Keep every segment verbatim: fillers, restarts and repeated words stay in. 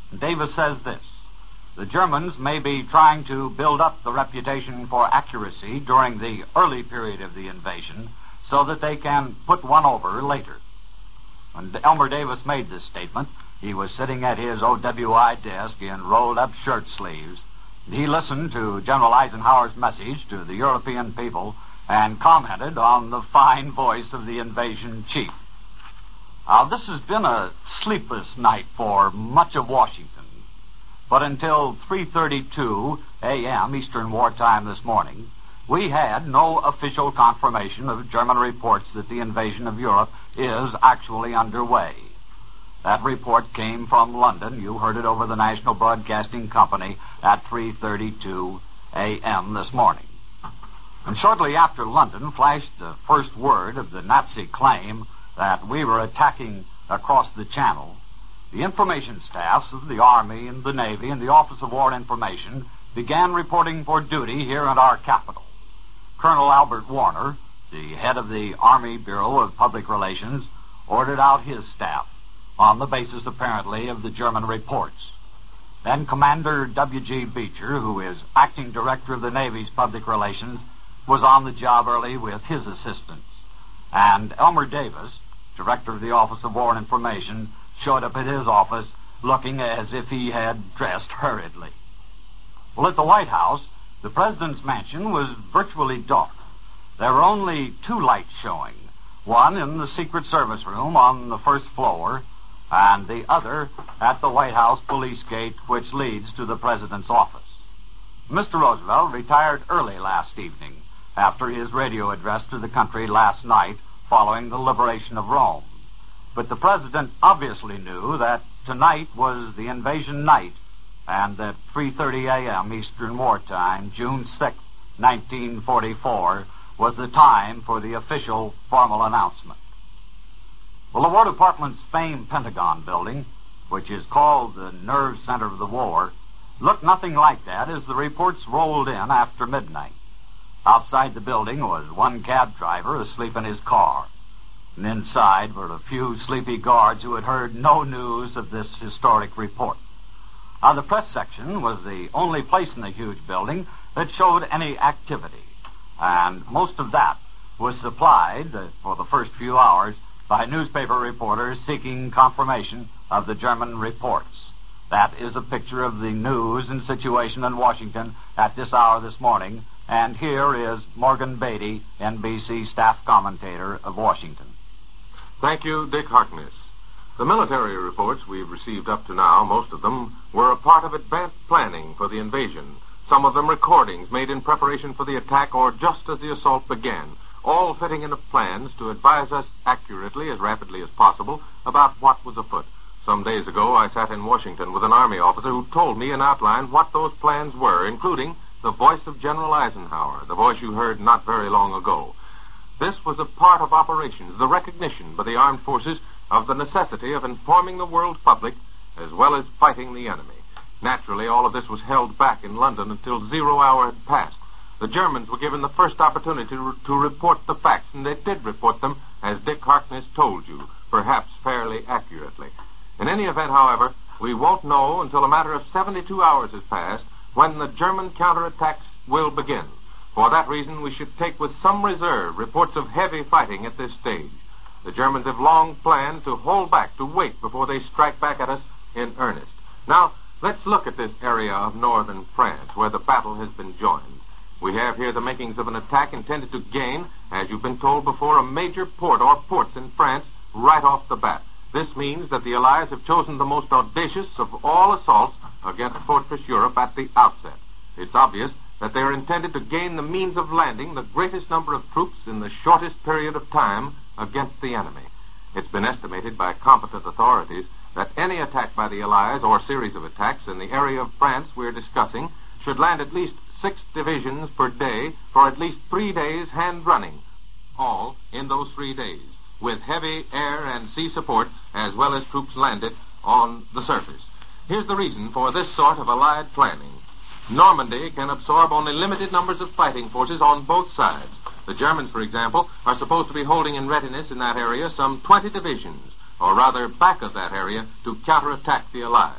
Davis says this: the Germans may be trying to build up the reputation for accuracy during the early period of the invasion so that they can put one over later. When Elmer Davis made this statement, he was sitting at his O W I desk in rolled-up shirt sleeves. He listened to General Eisenhower's message to the European people and commented on the fine voice of the invasion chief. Now, this has been a sleepless night for much of Washington. But until three thirty-two a.m. Eastern Wartime this morning, we had no official confirmation of German reports that the invasion of Europe is actually underway. That report came from London. You heard it over the National Broadcasting Company at three thirty-two a.m. this morning. And shortly after London flashed the first word of the Nazi claim that we were attacking across the Channel, the information staffs of the Army and the Navy and the Office of War Information began reporting for duty here at our capital. Colonel Albert Warner, the head of the Army Bureau of Public Relations, ordered out his staff on the basis, apparently, of the German reports. Then Commander W G Beecher, who is acting director of the Navy's Public Relations, was on the job early with his assistants. And Elmer Davis, director of the Office of War Information, showed up at his office looking as if he had dressed hurriedly. Well, at the White House, the president's mansion was virtually dark. There were only two lights showing, one in the Secret Service room on the first floor, and the other at the White House police gate, which leads to the president's office. Mister Roosevelt retired early last evening after his radio address to the country last night following the liberation of Rome. But the president obviously knew that tonight was the invasion night and that three thirty a.m. Eastern Wartime, June sixth, nineteen forty-four, was the time for the official formal announcement. Well, the War Department's famed Pentagon building, which is called the nerve center of the war, looked nothing like that as the reports rolled in after midnight. Outside the building was one cab driver asleep in his car. And inside were a few sleepy guards who had heard no news of this historic report. Now, the press section was the only place in the huge building that showed any activity, and most of that was supplied uh, for the first few hours by newspaper reporters seeking confirmation of the German reports. That is a picture of the news and situation in Washington at this hour this morning, and here is Morgan Beatty, N B C staff commentator of Washington. Thank you, Dick Harkness. The military reports we've received up to now, most of them, were a part of advanced planning for the invasion. Some of them recordings made in preparation for the attack or just as the assault began, all fitting into plans to advise us accurately, as rapidly as possible, about what was afoot. Some days ago, I sat in Washington with an Army officer who told me in outline what those plans were, including the voice of General Eisenhower, the voice you heard not very long ago. This was a part of operations, the recognition by the armed forces of the necessity of informing the world public as well as fighting the enemy. Naturally, all of this was held back in London until zero hour had passed. The Germans were given the first opportunity to, to report the facts, and they did report them, as Dick Harkness told you, perhaps fairly accurately. In any event, however, we won't know until a matter of seventy-two hours has passed when the German counterattacks will begin. For that reason, we should take with some reserve reports of heavy fighting at this stage. The Germans have long planned to hold back, to wait before they strike back at us in earnest. Now, let's look at this area of northern France where the battle has been joined. We have here the makings of an attack intended to gain, as you've been told before, a major port or ports in France right off the bat. This means that the Allies have chosen the most audacious of all assaults against Fortress Europe at the outset. It's obvious that they are intended to gain the means of landing the greatest number of troops in the shortest period of time against the enemy. It's been estimated by competent authorities that any attack by the Allies or series of attacks in the area of France we're discussing should land at least six divisions per day for at least three days hand running, all in those three days, with heavy air and sea support as well as troops landed on the surface. Here's the reason for this sort of allied planning. Normandy can absorb only limited numbers of fighting forces on both sides. The Germans, for example, are supposed to be holding in readiness in that area some twenty divisions, or rather back of that area, to counterattack the Allies.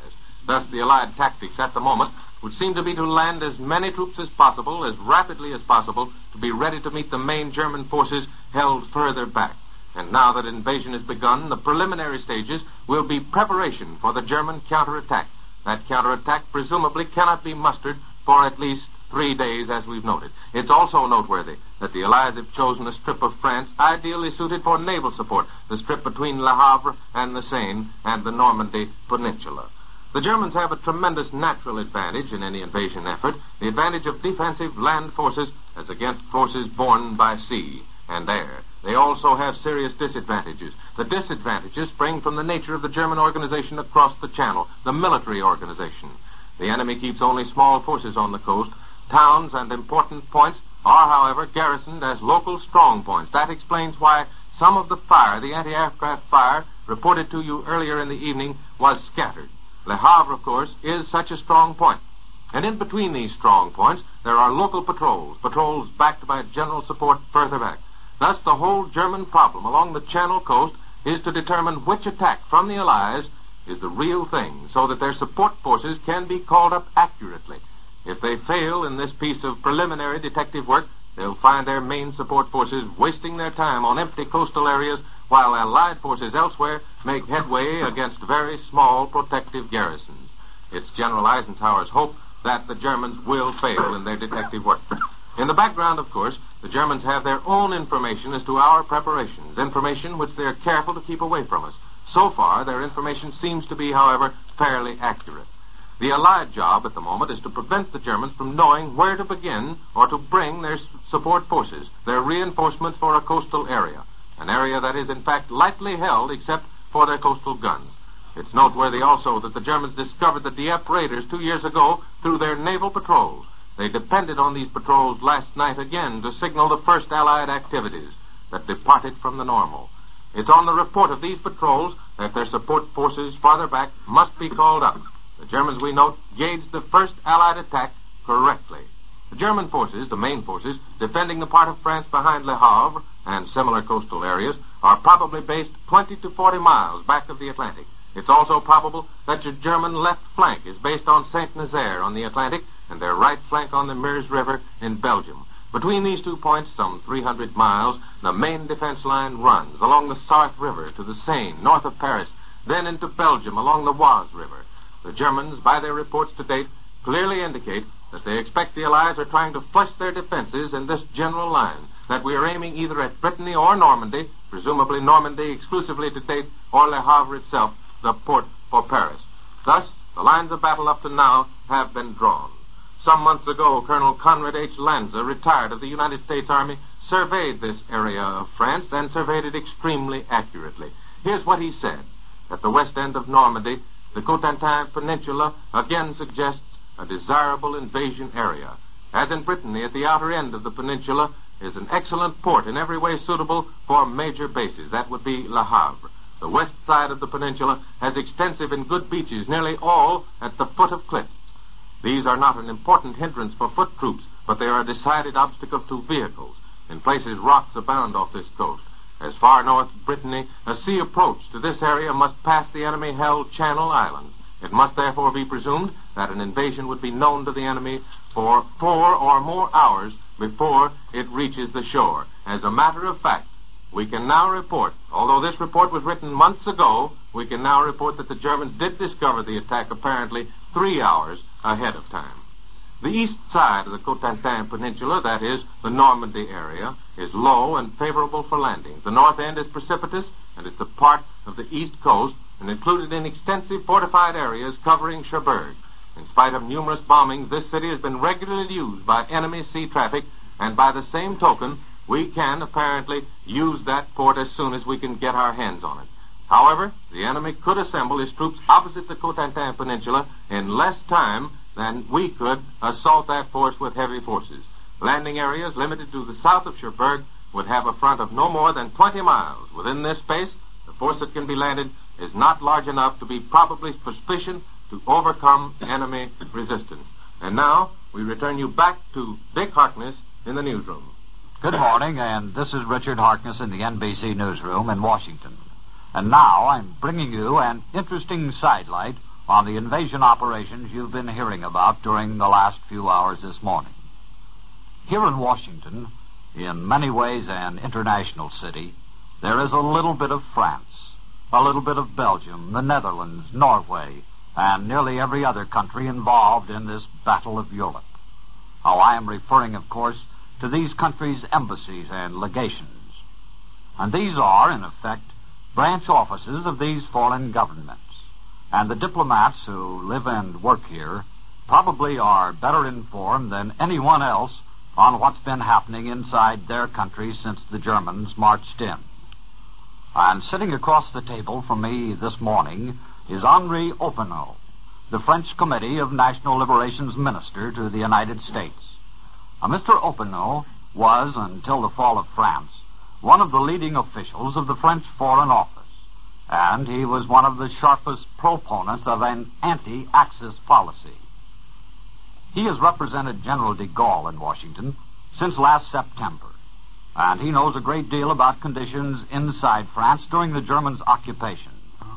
Thus, the Allied tactics at the moment would seem to be to land as many troops as possible, as rapidly as possible, to be ready to meet the main German forces held further back. And now that invasion has begun, the preliminary stages will be preparation for the German counterattack. That counterattack presumably cannot be mustered for at least three days, as we've noted. It's also noteworthy that the Allies have chosen a strip of France ideally suited for naval support, the strip between Le Havre and the Seine and the Normandy Peninsula. The Germans have a tremendous natural advantage in any invasion effort, the advantage of defensive land forces as against forces borne by sea and air. They also have serious disadvantages. The disadvantages spring from the nature of the German organization across the Channel, the military organization. The enemy keeps only small forces on the coast. Towns and important points are, however, garrisoned as local strong points. That explains why some of the fire, the anti-aircraft fire, reported to you earlier in the evening, was scattered. Le Havre, of course, is such a strong point. And in between these strong points, there are local patrols, patrols backed by general support further back. Thus, the whole German problem along the Channel coast is to determine which attack from the Allies is the real thing, so that their support forces can be called up accurately. If they fail in this piece of preliminary detective work, they'll find their main support forces wasting their time on empty coastal areas, while Allied forces elsewhere make headway against very small protective garrisons. It's General Eisenhower's hope that the Germans will fail in their detective work. In the background, of course, the Germans have their own information as to our preparations, information which they're careful to keep away from us. So far, their information seems to be, however, fairly accurate. The Allied job at the moment is to prevent the Germans from knowing where to begin or to bring their support forces, their reinforcements for a coastal area, an area that is, in fact, lightly held except for their coastal guns. It's noteworthy also that the Germans discovered the Dieppe raiders two years ago through their naval patrols. They depended on these patrols last night again to signal the first Allied activities that departed from the normal. It's on the report of these patrols that their support forces farther back must be called up. The Germans, we note, gauged the first Allied attack correctly. The German forces, the main forces, defending the part of France behind Le Havre and similar coastal areas, are probably based twenty to forty miles back of the Atlantic. It's also probable that your German left flank is based on Saint-Nazaire on the Atlantic and their right flank on the Meuse River in Belgium. Between these two points, some three hundred miles, the main defense line runs along the Sarthe River to the Seine, north of Paris, then into Belgium along the Oise River. The Germans, by their reports to date, clearly indicate that they expect the Allies are trying to flush their defenses in this general line, that we are aiming either at Brittany or Normandy, presumably Normandy exclusively to date, or Le Havre itself, the port for Paris. Thus, the lines of battle up to now have been drawn. Some months ago, Colonel Conrad H. Lanza, retired of the United States Army, surveyed this area of France and surveyed it extremely accurately. Here's what he said. At the west end of Normandy, the Cotentin Peninsula again suggests a desirable invasion area. As in Brittany, at the outer end of the peninsula is an excellent port in every way suitable for major bases. That would be Le Havre. The west side of the peninsula has extensive and good beaches, nearly all at the foot of cliffs. These are not an important hindrance for foot troops, but they are a decided obstacle to vehicles. In places, rocks abound off this coast. As far north as Brittany, a sea approach to this area must pass the enemy-held Channel Islands. It must therefore be presumed that an invasion would be known to the enemy for four or more hours before it reaches the shore. As a matter of fact, we can now report, although this report was written months ago, we can now report that the Germans did discover the attack apparently three hours ahead of time. The east side of the Cotentin Peninsula, that is, the Normandy area, is low and favorable for landing. The north end is precipitous, and it's a part of the east coast and included in extensive fortified areas covering Cherbourg. In spite of numerous bombings, this city has been regularly used by enemy sea traffic, and by the same token, we can apparently use that port as soon as we can get our hands on it. However, the enemy could assemble his troops opposite the Cotentin Peninsula in less time than we could assault that force with heavy forces. Landing areas limited to the south of Cherbourg would have a front of no more than twenty miles. Within this space, the force that can be landed is not large enough to be probably sufficient to overcome enemy resistance. And now, we return you back to Dick Harkness in the newsroom. Good morning, and this is Richard Harkness in the N B C newsroom in Washington. And now I'm bringing you an interesting sidelight on the invasion operations you've been hearing about during the last few hours this morning. Here in Washington, in many ways an international city, there is a little bit of France, a little bit of Belgium, the Netherlands, Norway, and nearly every other country involved in this battle of Europe. Now, I am referring, of course, to these countries' embassies and legations. And these are, in effect, branch offices of these foreign governments. And the diplomats who live and work here probably are better informed than anyone else on what's been happening inside their country since the Germans marched in. And sitting across the table from me this morning is Henri Oppenau, the French Committee of National Liberation's minister to the United States. Now, Mister Oppenau was, until the fall of France, one of the leading officials of the French Foreign Office, and he was one of the sharpest proponents of an anti-Axis policy. He has represented General de Gaulle in Washington since last September, and he knows a great deal about conditions inside France during the Germans' occupation.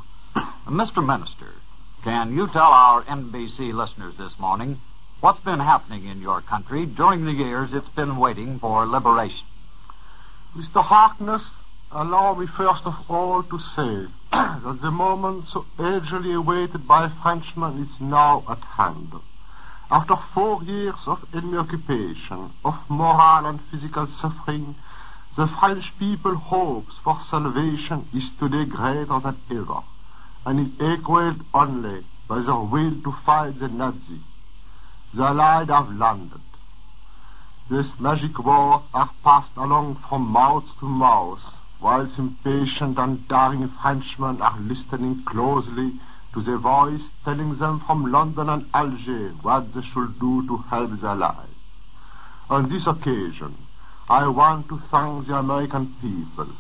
Mister Minister, can you tell our N B C listeners this morning what's been happening in your country during the years it's been waiting for liberation? Mister Harkness, allow me first of all to say that the moment so eagerly awaited by Frenchmen is now at hand. After four years of enemy occupation, of moral and physical suffering, the French people's hopes for salvation is today greater than ever, and is equaled only by their will to fight the Nazis. The Allied have landed. These magic words are passed along from mouth to mouth, whilst impatient and daring Frenchmen are listening closely to the voice telling them from London and Algiers what they should do to help the Allies. On this occasion, I want to thank the American people,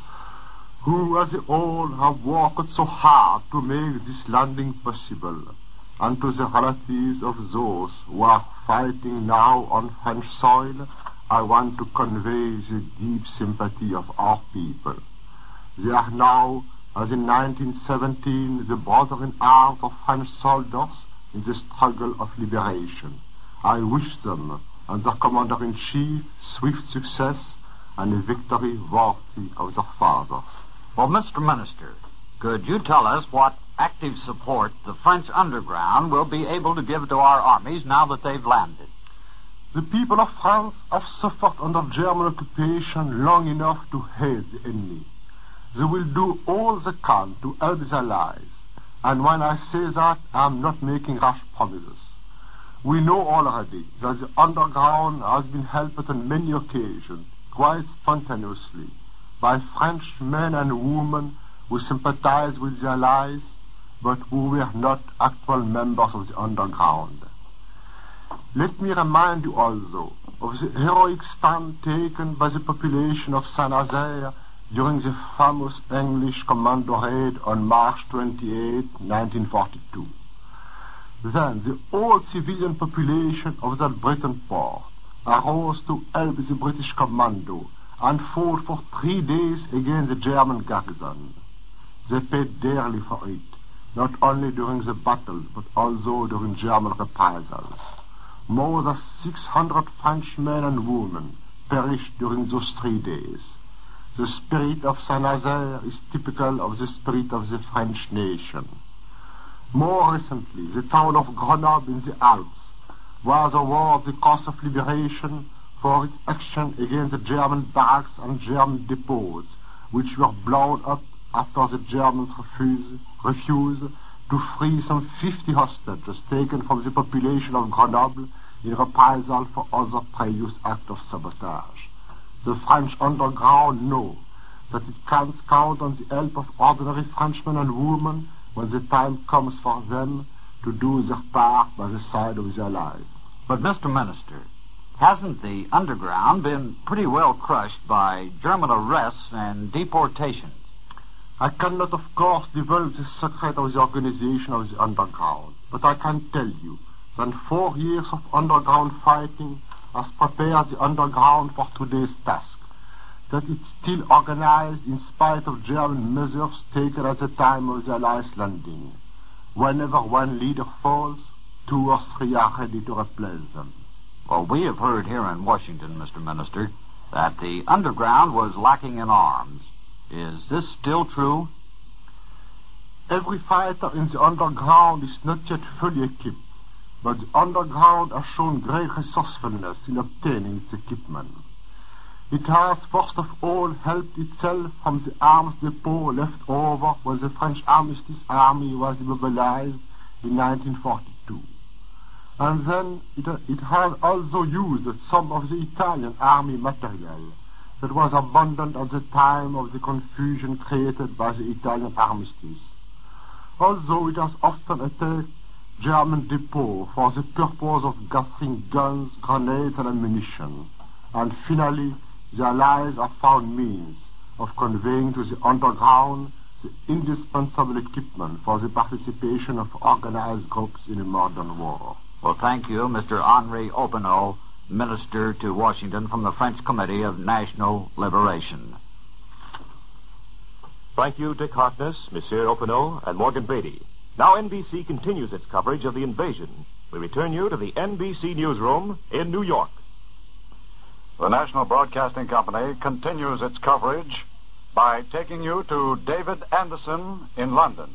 who as a whole have worked so hard to make this landing possible, and to the relatives of those who are fighting now on French soil, I want to convey the deep sympathy of our people. They are now, as in nineteen seventeen, the brother in arms of French soldiers in the struggle of liberation. I wish them and their commander-in-chief swift success and a victory worthy of their fathers. Well, Mister Minister, could you tell us what active support the French underground will be able to give to our armies now that they've landed? The people of France have suffered under German occupation long enough to hate the enemy. They will do all they can to help the Allies. And when I say that, I am not making rash promises. We know already that the underground has been helped on many occasions, quite spontaneously, by French men and women who sympathize with the Allies, but who were not actual members of the underground. Let me remind you also of the heroic stand taken by the population of Saint-Nazaire during the famous English commando raid on March twenty-eighth, nineteen forty-two. Then the whole civilian population of that Breton port arose to help the British commando and fought for three days against the German garrison. They paid dearly for it, not only during the battle, but also during German reprisals. More than six hundred French men and women perished during those three days. The spirit of Saint-Nazaire is typical of the spirit of the French nation. More recently, the town of Grenoble in the Alps was awarded the Cross of Liberation for its action against the German barracks and German depots, which were blown up after the Germans refused, refused to free some fifty hostages taken from the population of Grenoble in reprisal for other previous acts of sabotage. The French underground know that it can count on the help of ordinary Frenchmen and women when the time comes for them to do their part by the side of the Allies. But, Mister Minister, hasn't the underground been pretty well crushed by German arrests and deportations? I cannot, of course, divulge the secret of the organization of the underground, but I can tell you that four years of underground fighting has prepared the underground for today's task, that it's still organized in spite of German measures taken at the time of the Allies' landing. Whenever one leader falls, two or three are ready to replace them. Well, we have heard here in Washington, Mister Minister, that the underground was lacking in arms. Is this still true? Every fighter in the underground is not yet fully equipped, but the underground has shown great resourcefulness in obtaining its equipment. It has, first of all, helped itself from the arms depot left over when the French Armistice Army was demobilized in nineteen forty-two. And then it, it has also used some of the Italian army material that was abundant at the time of the confusion created by the Italian armistice. Also, it has often attacked German depots for the purpose of gathering guns, grenades, and ammunition. And finally, the Allies have found means of conveying to the underground the indispensable equipment for the participation of organized groups in a modern war. Well, thank you, Mister Henri Oppenau, Minister to Washington from the French Committee of National Liberation. Thank you, Dick Harkness, Monsieur Oppenau, and Morgan Beatty. Now N B C continues its coverage of the invasion. We return you to the N B C newsroom in New York. The National Broadcasting Company continues its coverage by taking you to David Anderson in London.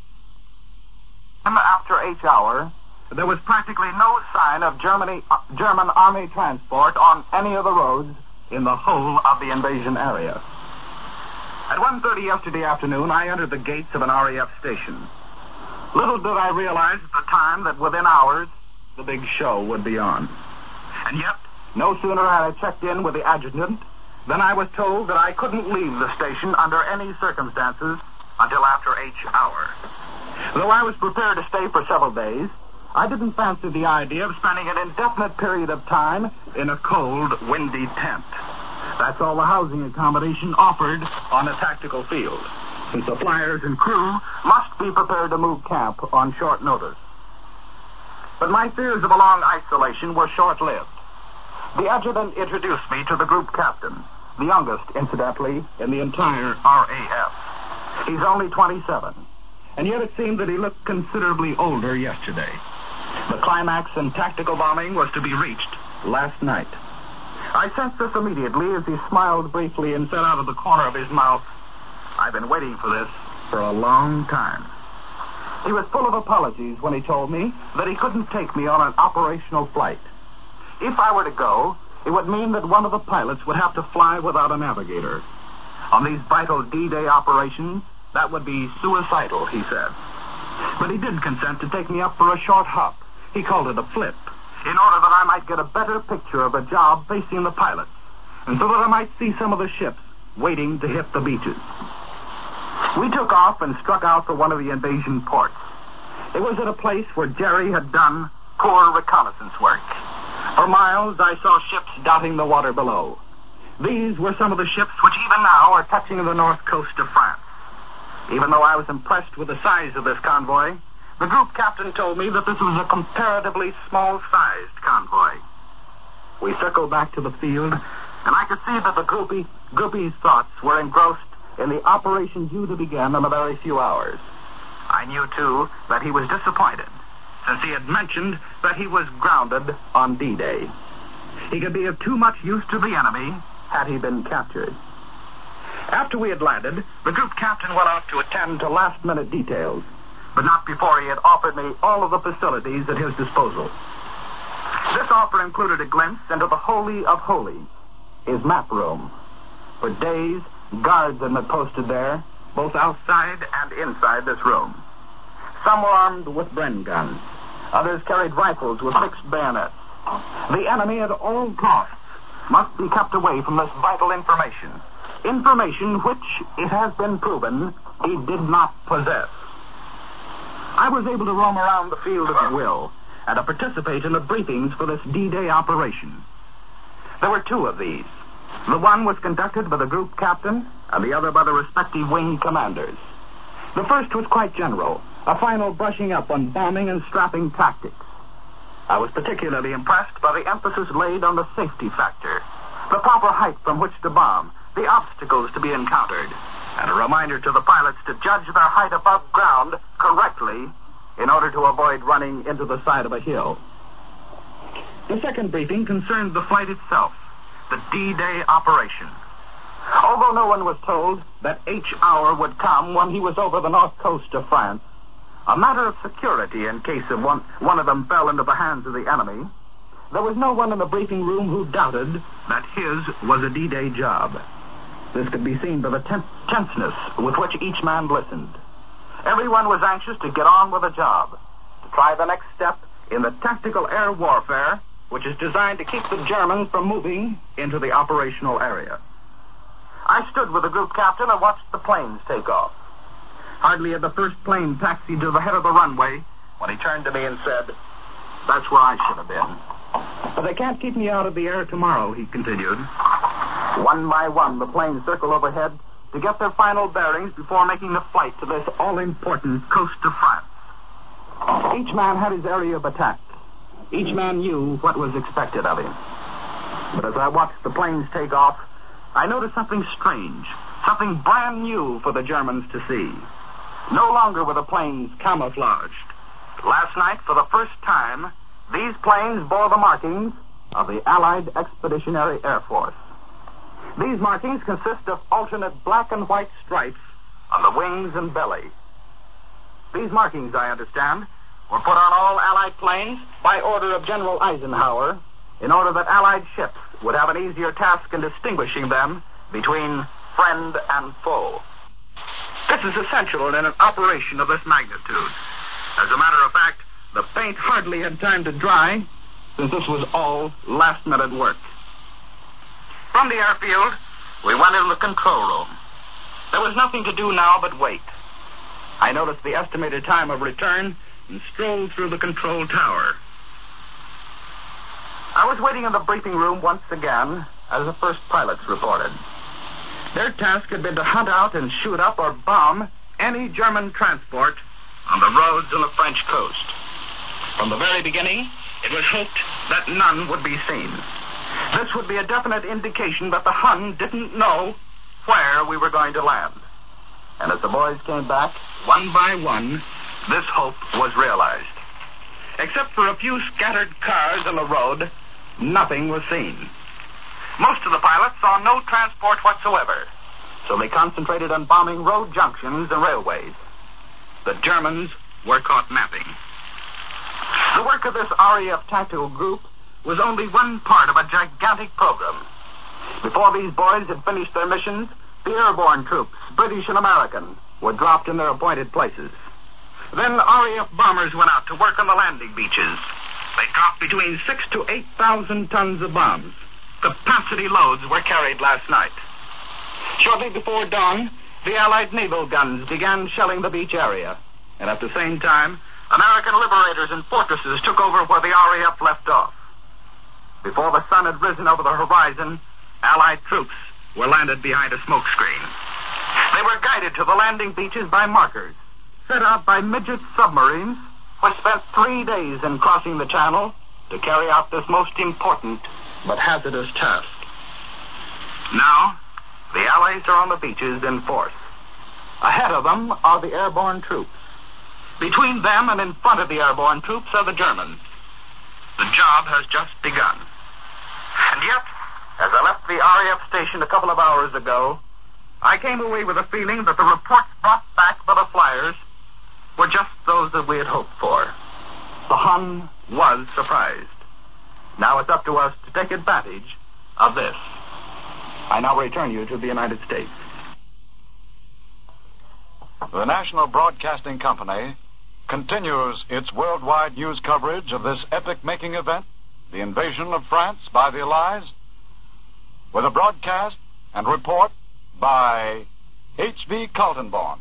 After H hour, there was practically no sign of Germany, uh, German army transport on any of the roads in the whole of the invasion area. At one thirty yesterday afternoon, I entered the gates of an R A F station. Little did I realize at the time that within hours, the big show would be on. And yet, no sooner had I checked in with the adjutant than I was told that I couldn't leave the station under any circumstances until after H hour. Though I was prepared to stay for several days, I didn't fancy the idea of spending an indefinite period of time in a cold, windy tent. That's all the housing accommodation offered on a tactical field, since the flyers and crew must be prepared to move camp on short notice. But my fears of a long isolation were short-lived. The adjutant introduced me to the group captain, the youngest, incidentally, in the entire R A F. He's only twenty-seven, and yet it seemed that he looked considerably older yesterday. The climax in tactical bombing was to be reached last night. I sensed this immediately as he smiled briefly and said out of the corner of his mouth, "I've been waiting for this for a long time." He was full of apologies when he told me that he couldn't take me on an operational flight. If I were to go, it would mean that one of the pilots would have to fly without a navigator. On these vital D-Day operations, that would be suicidal, he said. But he did consent to take me up for a short hop. He called it a flip, in order that I might get a better picture of the job facing the pilots, and so that I might see some of the ships waiting to hit the beaches. We took off and struck out for one of the invasion ports. It was at a place where Jerry had done poor reconnaissance work. For miles, I saw ships dotting the water below. These were some of the ships which even now are touching the north coast of France. Even though I was impressed with the size of this convoy, the group captain told me that this was a comparatively small-sized convoy. We circled back to the field, and I could see that the groupie, groupie's thoughts were engrossed in the operation due to begin in a very few hours. I knew, too, that he was disappointed, since he had mentioned that he was grounded on D-Day. He could be of too much use to the enemy had he been captured. After we had landed, the group captain went off to attend to last-minute details, but not before he had offered me all of the facilities at his disposal. This offer included a glimpse into the Holy of Holies, his map room. For days, guards had been posted there, both outside and inside this room. Some were armed with Bren guns. Others carried rifles with fixed bayonets. The enemy at all costs must be kept away from this vital information. Information which, it has been proven, he did not possess. I was able to roam around the field at will and to participate in the briefings for this D-Day operation. There were two of these. The one was conducted by the group captain and the other by the respective wing commanders. The first was quite general, a final brushing up on bombing and strapping tactics. I was particularly impressed by the emphasis laid on the safety factor, the proper height from which to bomb, the obstacles to be encountered, and a reminder to the pilots to judge their height above ground correctly in order to avoid running into the side of a hill. The second briefing concerned the flight itself, the D-Day operation. Although no one was told that H hour would come when he was over the north coast of France, a matter of security in case of one, one of them fell into the hands of the enemy, there was no one in the briefing room who doubted that his was a D-Day job. This could be seen by the ten- tenseness with which each man listened. Everyone was anxious to get on with the job, to try the next step in the tactical air warfare, which is designed to keep the Germans from moving into the operational area. I stood with the group captain and watched the planes take off. Hardly had the first plane taxied to the head of the runway when he turned to me and said, "That's where I should have been. But they can't keep me out of the air tomorrow," he continued. One by one, the planes circled overhead to get their final bearings before making the flight to this all-important coast of France. Each man had his area of attack. Each man knew what was expected of him. But as I watched the planes take off, I noticed something strange, something brand new for the Germans to see. No longer were the planes camouflaged. Last night, for the first time, these planes bore the markings of the Allied Expeditionary Air Force. These markings consist of alternate black and white stripes on the wings and belly. These markings, I understand, were put on all Allied planes by order of General Eisenhower in order that Allied ships would have an easier task in distinguishing them between friend and foe. This is essential in an operation of this magnitude. As a matter of fact, the paint hardly had time to dry, since this was all last-minute work. From the airfield, we went into the control room. There was nothing to do now but wait. I noticed the estimated time of return and strolled through the control tower. I was waiting in the briefing room once again as the first pilots reported. Their task had been to hunt out and shoot up or bomb any German transport on the roads on the French coast. From the very beginning, it was hoped that none would be seen. This would be a definite indication that the Hun didn't know where we were going to land. And as the boys came back, one by one, this hope was realized. Except for a few scattered cars on the road, nothing was seen. Most of the pilots saw no transport whatsoever, so they concentrated on bombing road junctions and railways. The Germans were caught napping. The work of this R A F tactical group was only one part of a gigantic program. Before these boys had finished their missions, the airborne troops, British and American, were dropped in their appointed places. Then R A F bombers went out to work on the landing beaches. They dropped between six to eight thousand tons of bombs. Capacity loads were carried last night. Shortly before dawn, the Allied naval guns began shelling the beach area, and at the same time, American liberators and fortresses took over where the R A F left off. Before the sun had risen over the horizon, Allied troops were landed behind a smoke screen. They were guided to the landing beaches by markers, set out by midget submarines, which spent three days in crossing the channel to carry out this most important but hazardous task. Now, the Allies are on the beaches in force. Ahead of them are the airborne troops. Between them and in front of the airborne troops are the Germans. The job has just begun. And yet, as I left the R A F station a couple of hours ago, I came away with a feeling that the reports brought back by the flyers were just those that we had hoped for. The Hun was surprised. Now it's up to us to take advantage of this. I now return you to the United States. The National Broadcasting Company continues its worldwide news coverage of this epic-making event, the invasion of France by the Allies, with a broadcast and report by H V Kaltenborn.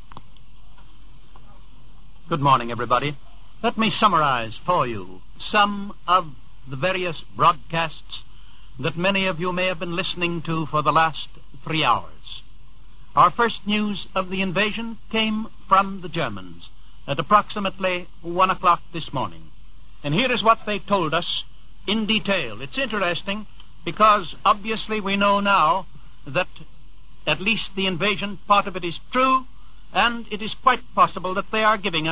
Good morning, everybody. Let me summarize for you some of the various broadcasts that many of you may have been listening to for the last three hours. Our first news of the invasion came from the Germans at approximately one o'clock this morning. And here is what they told us in detail. It's interesting because obviously we know now that at least the invasion part of it is true, and it is quite possible that they are giving us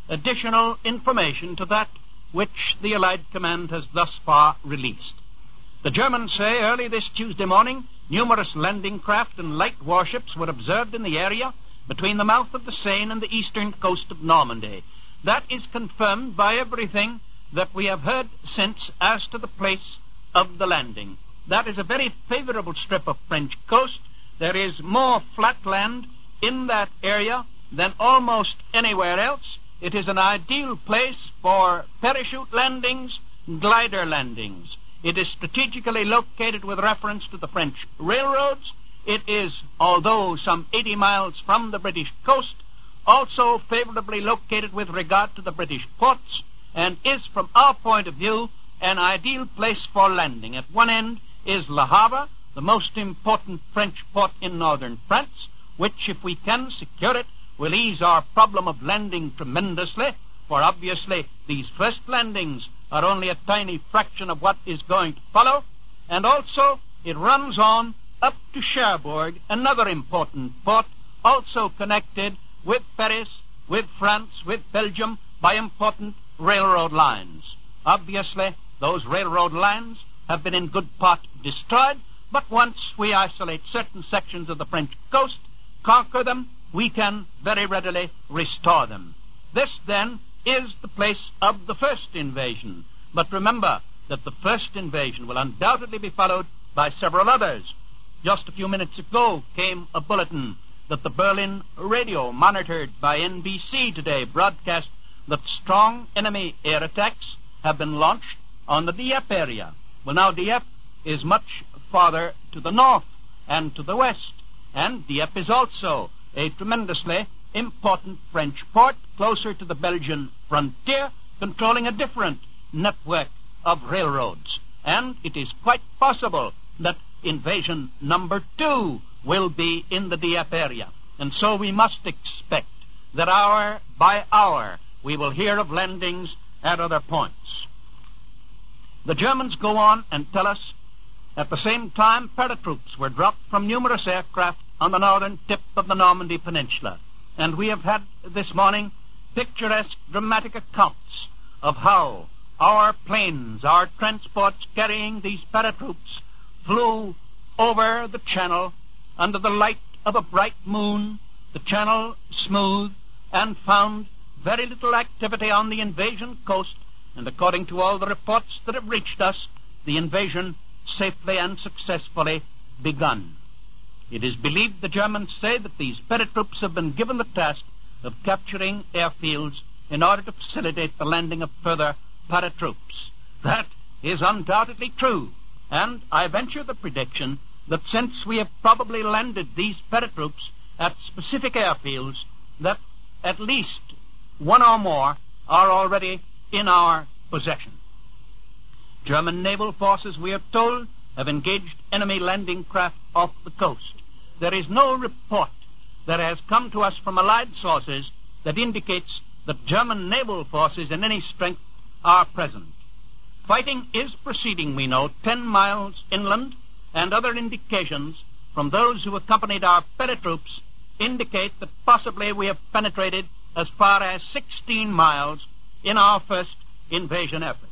additional information to that which the Allied command has thus far released. The Germans say early this Tuesday morning numerous landing craft and light warships were observed in the area between the mouth of the Seine and the eastern coast of Normandy. That is confirmed by everything that we have heard since as to the place of the landing. That is a very favorable strip of French coast. There is more flat land in that area than almost anywhere else. It is an ideal place for parachute landings, glider landings. It is strategically located with reference to the French railroads. It is, although some eighty miles from the British coast, also favorably located with regard to the British ports, and is, from our point of view, an ideal place for landing. At one end is Le Havre, the most important French port in northern France, which, if we can secure it, will ease our problem of landing tremendously, for obviously these first landings are only a tiny fraction of what is going to follow. And also it runs on up to Cherbourg, another important port, also connected with Paris, with France, with Belgium, by important railroad lines. Obviously, those railroad lines have been in good part destroyed, but once we isolate certain sections of the French coast, conquer them, we can very readily restore them. This, then, is the place of the first invasion. But remember that the first invasion will undoubtedly be followed by several others. Just a few minutes ago came a bulletin that the Berlin radio, monitored by N B C today, broadcast that strong enemy air attacks have been launched on the Dieppe area. Well, now Dieppe is much farther to the north and to the west, and Dieppe is also a tremendously important French port closer to the Belgian frontier, controlling a different network of railroads. And it is quite possible that invasion number two will be in the Dieppe area. And so we must expect that hour by hour we will hear of landings at other points. The Germans go on and tell us at the same time paratroops were dropped from numerous aircraft on the northern tip of the Normandy Peninsula. And we have had this morning picturesque, dramatic accounts of how our planes, our transports carrying these paratroops, flew over the channel under the light of a bright moon, the channel smooth, and found very little activity on the invasion coast. And according to all the reports that have reached us, the invasion safely and successfully begun. It is believed, the Germans say, that these paratroops have been given the task of capturing airfields in order to facilitate the landing of further paratroops. That is undoubtedly true, and I venture the prediction that since we have probably landed these paratroops at specific airfields, that at least one or more are already in our possession. German naval forces, we are told, have engaged enemy landing craft off the coast. There is no report that has come to us from Allied sources that indicates that German naval forces in any strength are present. Fighting is proceeding, we know, ten miles inland, and other indications from those who accompanied our paratroops indicate that possibly we have penetrated as far as sixteen miles in our first invasion effort.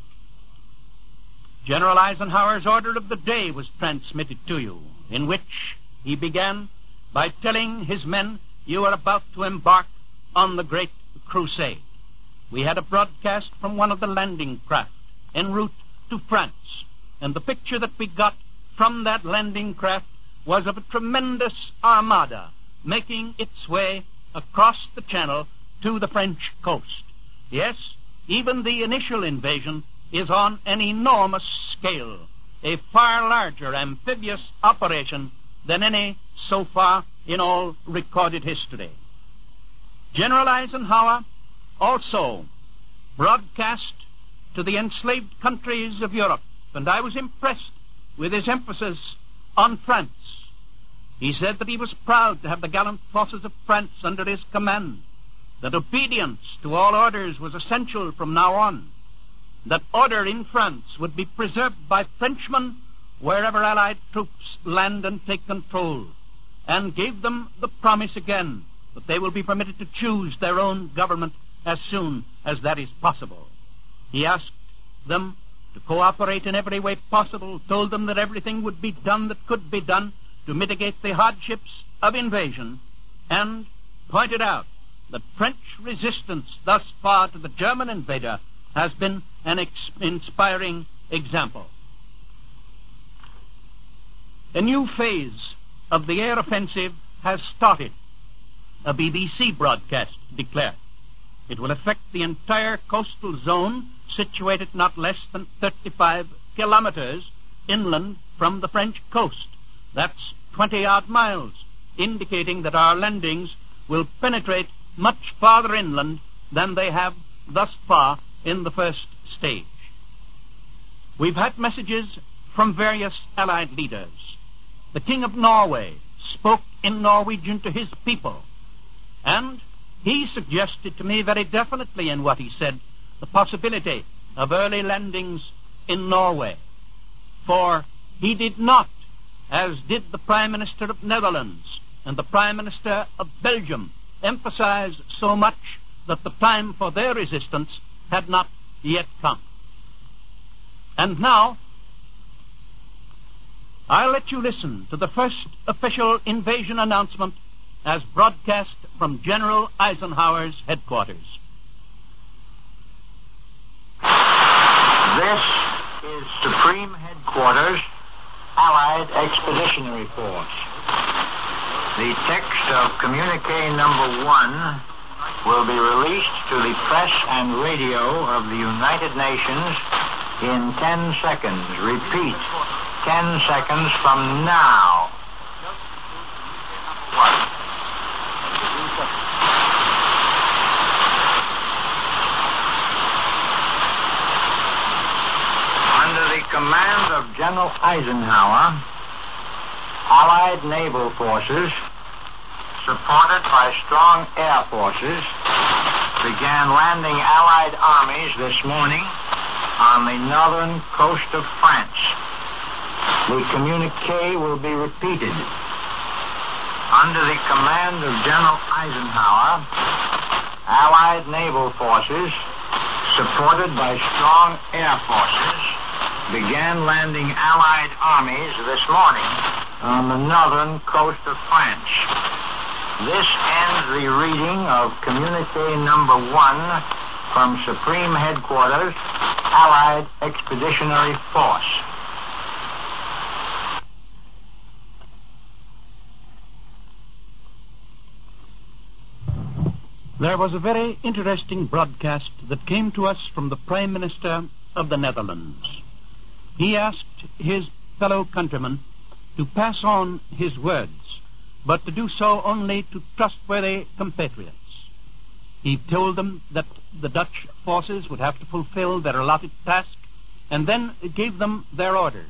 General Eisenhower's order of the day was transmitted to you, in which he began by telling his men, you are about to embark on the great crusade. We had a broadcast from one of the landing craft en route to France, and the picture that we got from that landing craft was of a tremendous armada making its way across the channel to the French coast. Yes, even the initial invasion is on an enormous scale, a far larger amphibious operation than any so far in all recorded history. General Eisenhower also broadcast to the enslaved countries of Europe, and I was impressed with his emphasis on France. He said that he was proud to have the gallant forces of France under his command, that obedience to all orders was essential from now on, that order in France would be preserved by Frenchmen wherever Allied troops land and take control, and gave them the promise again that they will be permitted to choose their own government as soon as that is possible. He asked them to cooperate in every way possible, told them that everything would be done that could be done to mitigate the hardships of invasion, and pointed out that French resistance thus far to the German invader has been an ex- inspiring example. A new phase of the air offensive has started, a B B C broadcast declared. It will affect the entire coastal zone situated not less than thirty-five kilometers inland from the French coast. That's twenty-odd miles, indicating that our landings will penetrate much farther inland than they have thus far in the first stage. We've had messages from various Allied leaders. The King of Norway spoke in Norwegian to his people, and he suggested to me very definitely in what he said the possibility of early landings in Norway. For he did not, as did the Prime Minister of Netherlands and the Prime Minister of Belgium, emphasize so much that the time for their resistance had not yet come. And now, I'll let you listen to the first official invasion announcement as broadcast from General Eisenhower's headquarters. This is Supreme Headquarters, Allied Expeditionary Force. The text of communique number one will be released to the press and radio of the United Nations in ten seconds. Repeat, ten seconds from now. One. Under the command of General Eisenhower, Allied naval forces, supported by strong air forces, began landing Allied armies this morning on the northern coast of France. The communique will be repeated. Under the command of General Eisenhower, Allied naval forces, supported by strong air forces, began landing Allied armies this morning on the northern coast of France. This ends the reading of communique number one from Supreme Headquarters, Allied Expeditionary Force. There was a very interesting broadcast that came to us from the Prime Minister of the Netherlands. He asked his fellow countrymen to pass on his words, but to do so only to trustworthy compatriots. He told them that the Dutch forces would have to fulfill their allotted task, and then gave them their orders.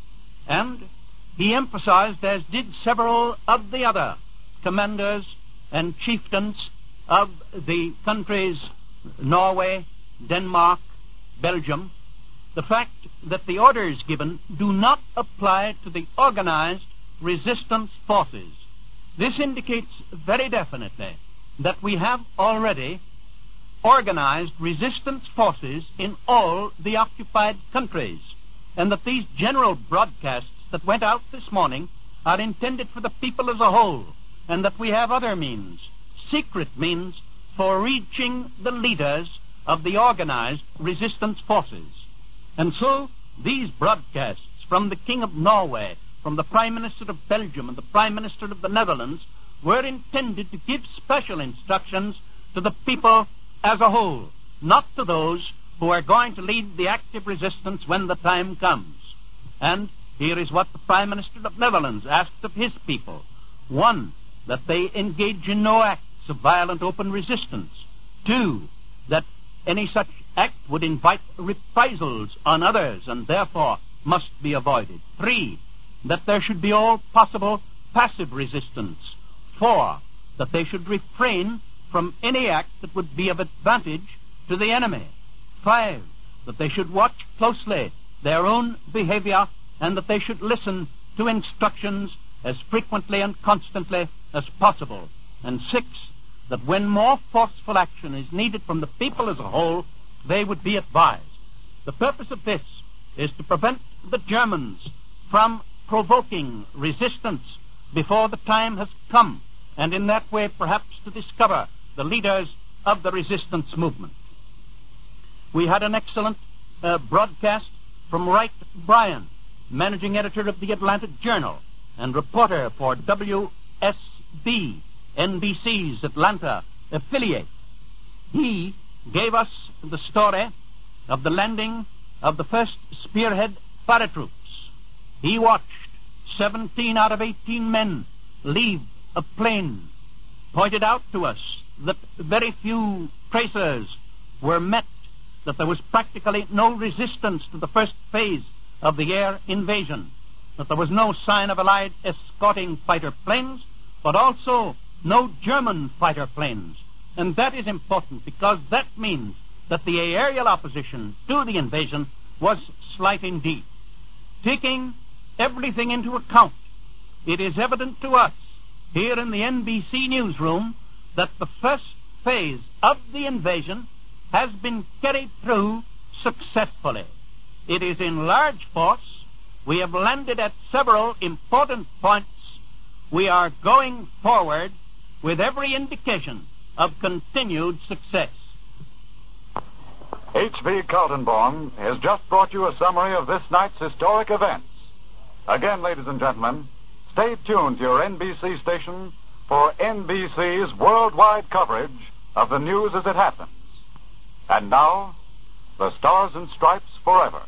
And he emphasized, as did several of the other commanders and chieftains of the countries Norway, Denmark, Belgium, the fact that the orders given do not apply to the organized resistance forces. This indicates very definitely that we have already organized resistance forces in all the occupied countries, and that these general broadcasts that went out this morning are intended for the people as a whole, and that we have other means, secret means, for reaching the leaders of the organized resistance forces. And so these broadcasts from the King of Norway, from the Prime Minister of Belgium and the Prime Minister of the Netherlands were intended to give special instructions to the people as a whole, not to those who are going to lead the active resistance when the time comes. And here is what the Prime Minister of the Netherlands asked of his people. One, that they engage in no acts of violent open resistance. Two, that any such act would invite reprisals on others and therefore must be avoided. Three, that there should be all possible passive resistance. Four, that they should refrain from any act that would be of advantage to the enemy. Five, that they should watch closely their own behavior and that they should listen to instructions as frequently and constantly as possible. And six, that when more forceful action is needed from the people as a whole, they would be advised. The purpose of this is to prevent the Germans from provoking resistance before the time has come, and in that way perhaps to discover the leaders of the resistance movement. We had an excellent uh, broadcast from Wright Bryan, managing editor of the Atlantic Journal and reporter for W S B, N B C's Atlanta affiliate. He gave us the story of the landing of the first Spearhead paratroops. He watched seventeen out of eighteen men leave a plane, pointed out to us that very few tracers were met, that there was practically no resistance to the first phase of the air invasion, that there was no sign of Allied escorting fighter planes, but also no German fighter planes. And that is important because that means that the aerial opposition to the invasion was slight indeed. Taking everything into account, it is evident to us here in the N B C newsroom that the first phase of the invasion has been carried through successfully. It is in large force. We have landed at several important points. We are going forward with every indication of continued success. H V Kaltenborn has just brought you a summary of this night's historic events. Again, ladies and gentlemen, stay tuned to your N B C station for N B C's worldwide coverage of the news as it happens. And now, the Stars and Stripes Forever.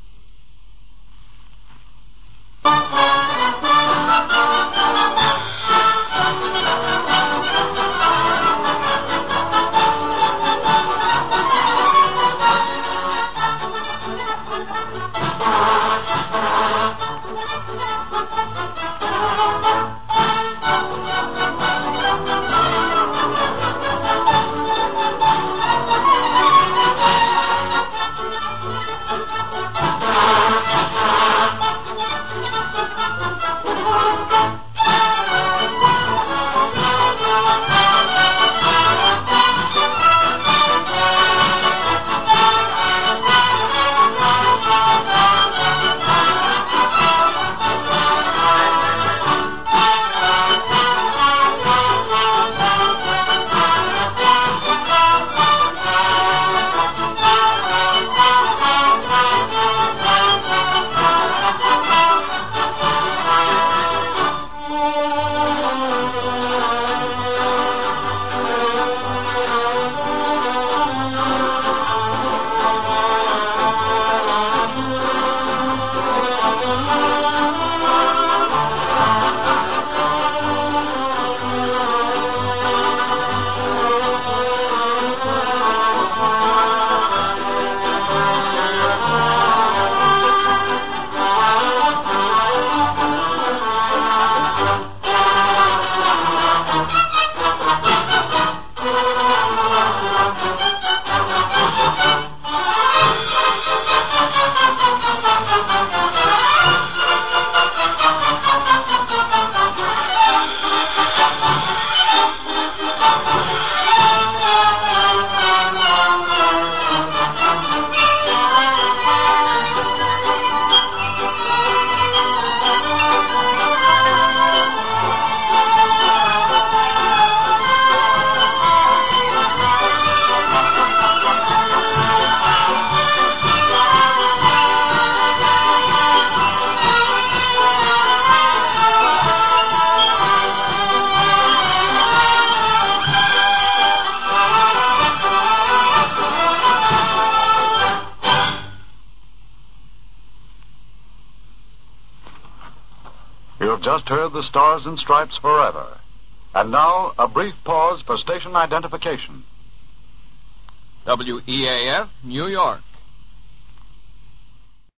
You have just heard the Stars and Stripes Forever. And now, a brief pause for station identification. W E A F, New York.